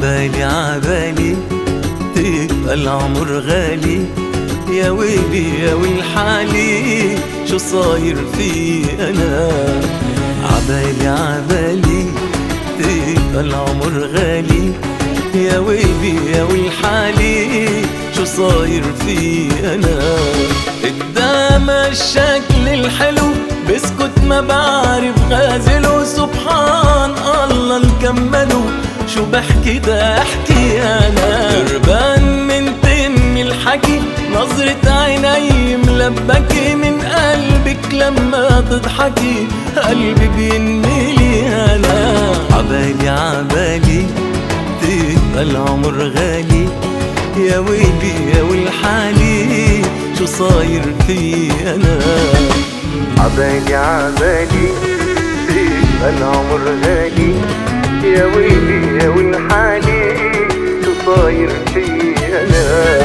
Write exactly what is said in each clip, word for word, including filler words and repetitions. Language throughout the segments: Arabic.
عبالي عبالي تبقى العمر غالي، يا ويلي يا ويل حالي شو صاير في أنا. عبالي عبالي تبقى العمر غالي، يا ويلي يا ويل حالي شو صاير في أنا. قدام الشكل الحلو بسكت ما بعرف غازله، سبحان الله الكملو شو بحكي دا احكي انا. قربان من تم الحكي نظرة عيني ملبكي، من قلبك لما تضحكي قلبي بينملي انا. عبالي عبالي تبقى العمر غالي، يا ويلي يا ويل حالي شو صاير في انا. عبالي عبالي تبقى العمر غالي، يا ويلي يا ويل حالي شو صاير في انا.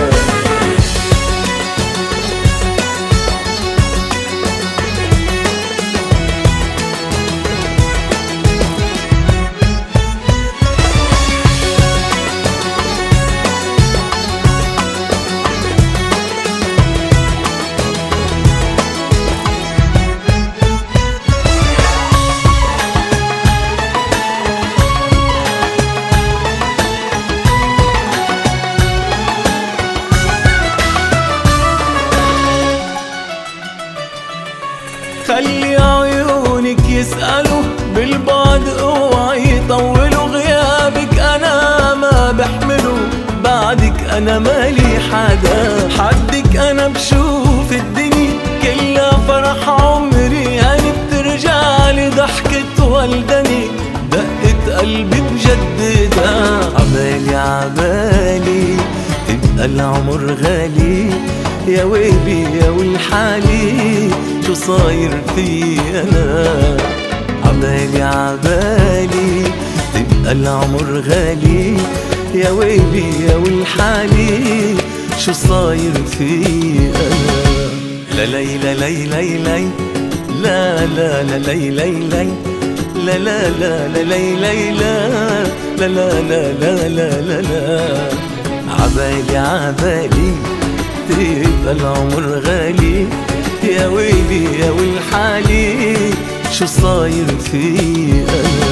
خلي عيونك يسألوا بالبعد اوعي يطولوا، غيابك انا ما بحمله، بعدك انا مالي حدا. حدك انا بشوف الدنيا كلها فرح عمري، هاني بترجع لي ضحكة والدني دقة قلبي بجددها. عبالي عبالي تبقى العمر غالي، يا ويلي يا ويل حالي شو صاير في انا. عبالي عبالي تبقى العمر غالي، يا ويلي يا ويل حالي شو صاير في انا. لا لي لا لي لي لي لا لا لا لي لي لي لا لا لا لا لي لي لا لا لا لا لا لا لا. عبالي عبالي تبقى العمر غالي، يا ويلي يا ويل حالي شو صاير في أنا.